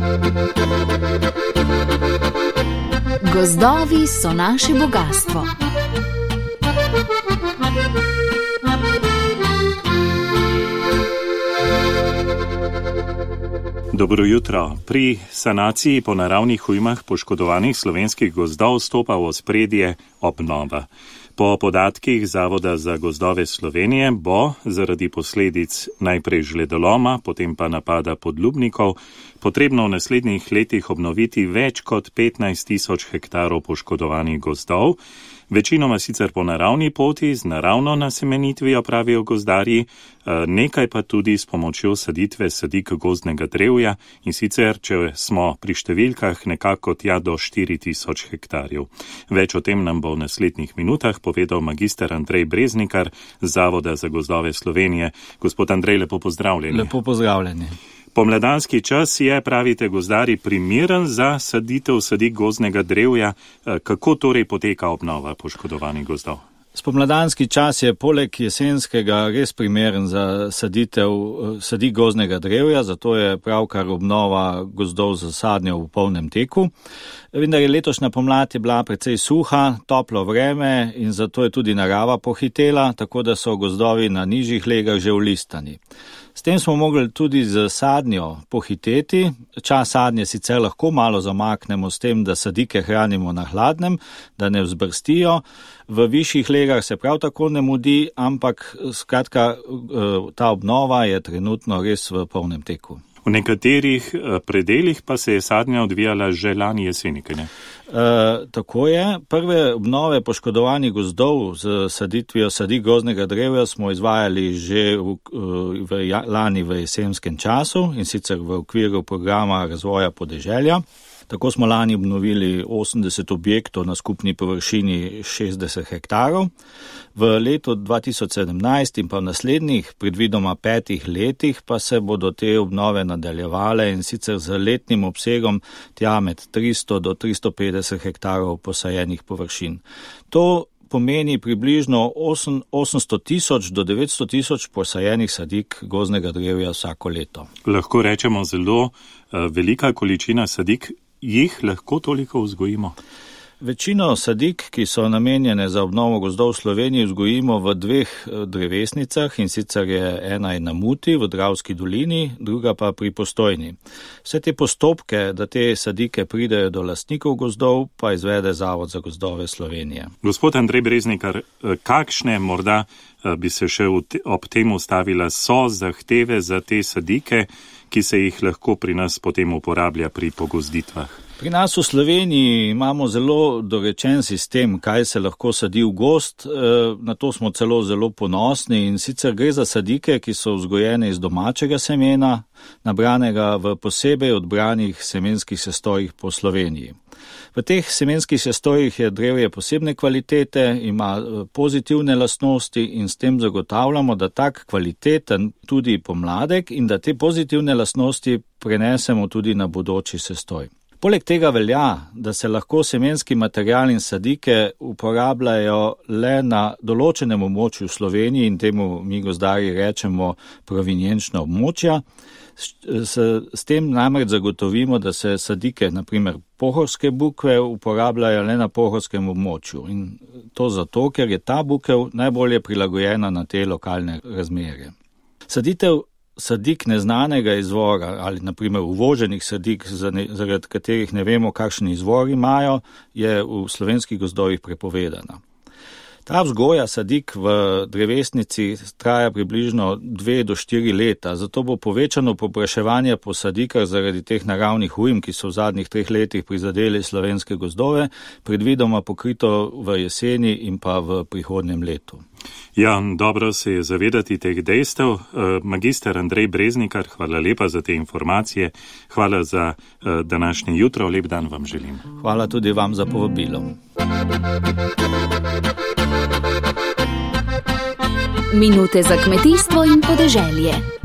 Gozdovi so naše bogastvo. Dobro jutro. Pri sanaciji po naravnih ujmah poškodovanih slovenskih gozdov stopa v ospredje obnova. Po podatkih Zavoda za gozdove Slovenije bo zaradi posledic najprej žledoloma, potem pa napada podlubnikov, potrebno v naslednjih letih obnoviti več kot 15.000 hektarov poškodovanih gozdov, večinoma sicer po naravni poti z naravno nasemenitvijo, pravijo gozdarji, nekaj pa tudi s pomočjo saditve sadik gozdnega drevja, in sicer, če smo pri številkah, nekako tja do 4.000 hektarjev. Več o tem nam bo v naslednjih minutah povedal magister Andrej Breznikar z Zavoda za gozdove Slovenije. Gospod Andrej, lepo pozdravljeni. Lepo pozdravljeni. Pomladanski čas je, pravite gozdarji, primeren za saditev sadik gozdnega drevja. Kako torej poteka obnova poškodovanih gozdov? Spomladanski čas je poleg jesenskega res primeren za saditev sadik gozdnega drevja, zato je pravkar obnova gozdov z sadnjo v polnem teku. Vendar je letošnja pomlad je bila precej suha, toplo vreme in zato je tudi narava pohitela, tako da so gozdovi na nižjih legah že ulistani. S tem smo mogli tudi z sadnjo pohiteti. Čas sadnje sicer lahko malo zamaknemo s tem, da sadike hranimo na hladnem, da ne vzbrstijo. V višjih legah se prav tako ne mudi, ampak skratka ta obnova je trenutno res v polnem teku. V nekaterih predelih pa se je sadnja odvijala že lani jeseni, ne? Tako je. Prve obnove poškodovanih gozdov z saditvijo sadik gozdnega drevja smo izvajali že lani v jesenskem času, in sicer v okviru programa razvoja podeželja. Tako smo lani obnovili 80 objektov na skupni površini 60 hektarov. V letu 2017 in pa v naslednjih predvidoma 5 letih pa se bodo te obnove nadaljevale, in sicer z letnim obsegom tja med 300 do 350 hektarov posajenih površin. To pomeni približno 800.000 do 900.000 posajenih sadik gozdnega drevja vsako leto. Lahko rečemo zelo velika količina sadik. Jih lahko toliko vzgojimo? Večino sadik, ki so namenjene za obnovo gozdov v Sloveniji, vzgojimo v 2 drevesnicah, in sicer je ena na Muti v Dravski dolini, druga pa pri Postojni. Vse te postopke, da te sadike pridejo do lastnikov gozdov, pa izvede Zavod za gozdove Slovenije. Gospod Andrej Breznikar, kakšne morda bi se še ob tem ustavila so zahteve za te sadike, ki se jih lahko pri nas potem uporablja pri pogozditvah? Pri nas v Sloveniji imamo zelo dorečen sistem, kaj se lahko sadi v gozd. Na to smo zelo ponosni, in sicer gre za sadike, ki so vzgojene iz domačega semena, nabranega v posebej odbranih semenskih sestojih po Sloveniji. V teh semenskih sestojih je drevje posebne kvalitete, ima pozitivne lastnosti in s tem zagotavljamo, da tak kvaliteten tudi pomladek in da te pozitivne lastnosti prenesemo tudi na bodoči sestoj. Poleg tega velja, da se lahko semenski material in sadike uporabljajo le na določenem območju v Sloveniji, in temu mi gozdarji rečemo provenienčna območja. S tem namreč zagotovimo, da se sadike, naprimer pohorske bukve, uporabljajo le na pohorskem območju. In to zato, ker je ta bukev najbolje prilagojena na te lokalne razmere. Saditev sadik neznanega izvora ali naprimer uvoženih sadik, zaradi katerih ne vemo, kakšen izvor imajo, je v slovenskih gozdovih prepovedana. Ta vzgoja sadik v drevesnici traja približno 2 do 4 leta, zato bo povečano povpraševanje po sadikah zaradi teh naravnih ujm, ki so v zadnjih 3 letih prizadeli slovenske gozdove, predvidoma pokrito v jeseni in pa v prihodnjem letu. Ja, dobro se je zavedati teh dejstev. Magister Andrej Breznikar, hvala lepa za te informacije. Hvala za današnje jutro. Lep dan vam želim. Hvala tudi vam za povabilo. Minute za kmetijstvo in podeželje.